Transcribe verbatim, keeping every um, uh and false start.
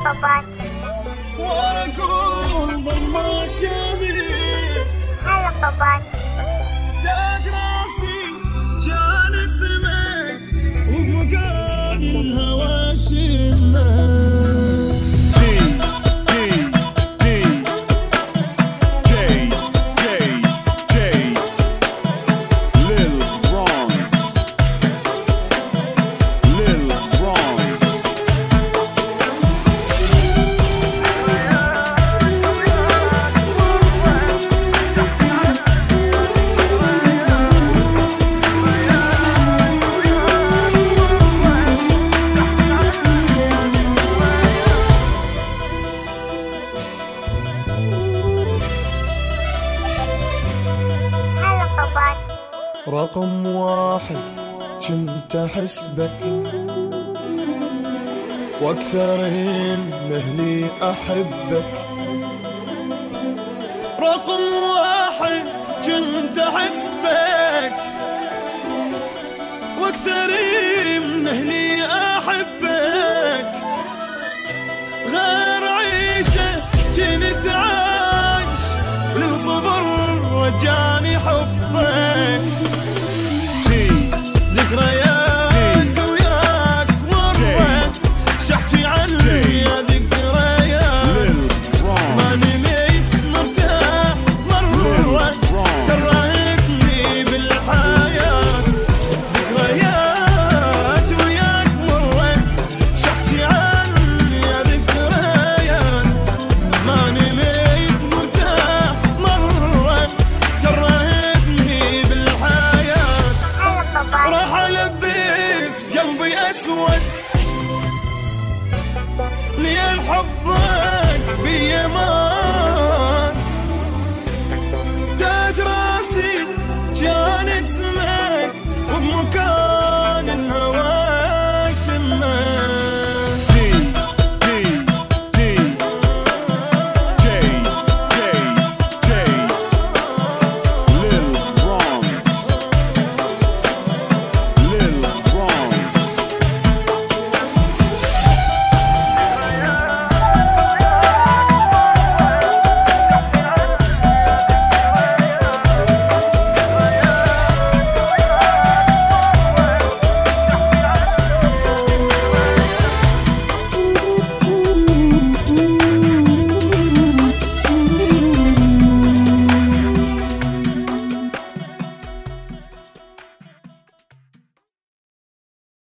باباكي واكون ضم الشمس. هلا باباكي تاج راسي جان السماء وبمكان الهوى شمه. رقم واحد كنت أحس بك وأكثر من أهلي أحبك. رقم واحد كنت أحس بك وأكثر من أهلي أحبك. غير عيشة كنت عايش للصبر وجاني حبك. ذكريات وياك مرت شحكي عني يا ذكريات ماني ميت مرتاح مرة كرهتني بالحياة. ذكريات وياك مرت شحكي عني يا ذكريات ماني ميت مرتاح مرة كرهتني بالحياة. راح البس قلبي اسود لين حبك بيا ما